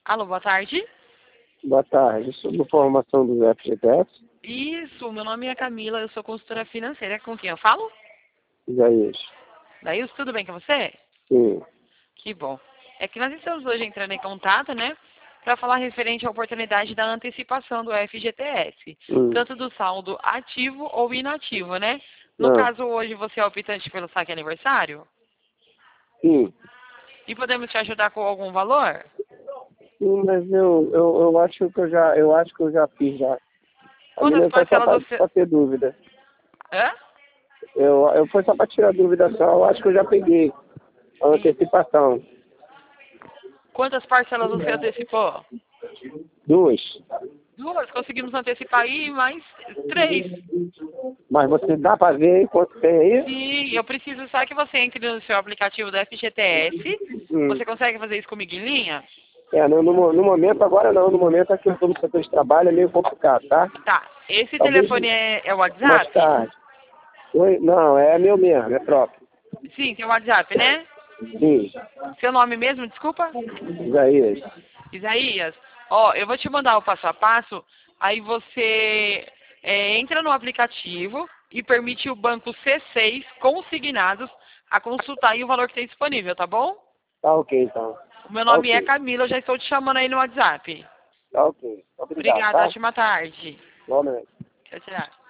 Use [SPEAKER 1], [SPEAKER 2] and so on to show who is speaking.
[SPEAKER 1] Alô, boa tarde.
[SPEAKER 2] Boa tarde, sobre formação do FGTS,
[SPEAKER 1] Isso, meu nome é Camila, eu sou consultora financeira. Com quem eu falo?
[SPEAKER 2] Isaías.
[SPEAKER 1] Daí, tudo bem com você?
[SPEAKER 2] Sim.
[SPEAKER 1] Que bom. É que nós estamos hoje entrando em contato, né? Para falar referente à oportunidade da antecipação do FGTS.
[SPEAKER 2] Hum.
[SPEAKER 1] Tanto do saldo ativo ou inativo, né? No
[SPEAKER 2] Não.
[SPEAKER 1] caso, hoje você é optante pelo saque aniversário?
[SPEAKER 2] Sim.
[SPEAKER 1] E podemos te ajudar com algum valor?
[SPEAKER 2] Sim, mas eu acho que eu já fiz já. A
[SPEAKER 1] Quantas
[SPEAKER 2] minha foi só
[SPEAKER 1] parcelas você...
[SPEAKER 2] para ter dúvida.
[SPEAKER 1] Hã?
[SPEAKER 2] Eu foi só para tirar dúvida só, eu acho que eu já peguei a
[SPEAKER 1] Sim.
[SPEAKER 2] antecipação.
[SPEAKER 1] Quantas parcelas você antecipou?
[SPEAKER 2] 2.
[SPEAKER 1] Duas, conseguimos antecipar aí mais 3.
[SPEAKER 2] Mas você dá para ver aí quanto tem aí?
[SPEAKER 1] Sim, eu preciso só que você entre no seu aplicativo do FGTS.
[SPEAKER 2] Hum.
[SPEAKER 1] Você consegue fazer isso comigo em linha?
[SPEAKER 2] No momento agora não, no momento aqui eu estou no setor de trabalho, é meio complicado, tá?
[SPEAKER 1] Tá. Esse
[SPEAKER 2] Talvez
[SPEAKER 1] telefone é o
[SPEAKER 2] mais
[SPEAKER 1] WhatsApp?
[SPEAKER 2] tarde. Oi? Não, é meu mesmo, é próprio.
[SPEAKER 1] Sim, tem o WhatsApp, né?
[SPEAKER 2] Sim,
[SPEAKER 1] Seu nome mesmo, desculpa?
[SPEAKER 2] Isaías.
[SPEAKER 1] Isaías. Ó, eu vou te mandar o passo a passo. Aí você entra no aplicativo e permite o banco C6 consignados a consultar aí o valor que tem disponível, tá bom?
[SPEAKER 2] Tá ok, então.
[SPEAKER 1] O meu
[SPEAKER 2] Tá
[SPEAKER 1] nome é
[SPEAKER 2] ok.
[SPEAKER 1] Camila, eu já estou te chamando aí no WhatsApp.
[SPEAKER 2] Tá ok. Obrigado,
[SPEAKER 1] Obrigada,
[SPEAKER 2] tá?
[SPEAKER 1] ótima tarde.
[SPEAKER 2] Igualmente.
[SPEAKER 1] Tchau, tchau.